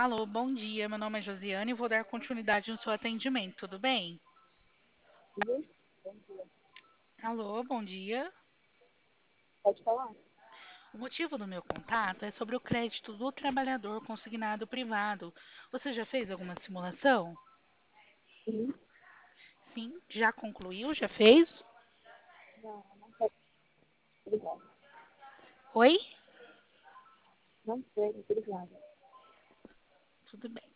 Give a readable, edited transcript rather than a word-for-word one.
Alô, bom dia. Meu nome é Josiane e vou dar continuidade no seu atendimento, tudo bem? Oi, bom dia. Alô, bom dia. Pode falar? O motivo do meu contato é sobre o crédito do trabalhador consignado privado. Você já fez alguma simulação? Sim. Sim, já concluiu? Já fez? Não, não sei. Obrigada. Oi? Não sei, obrigada. Tudo bem.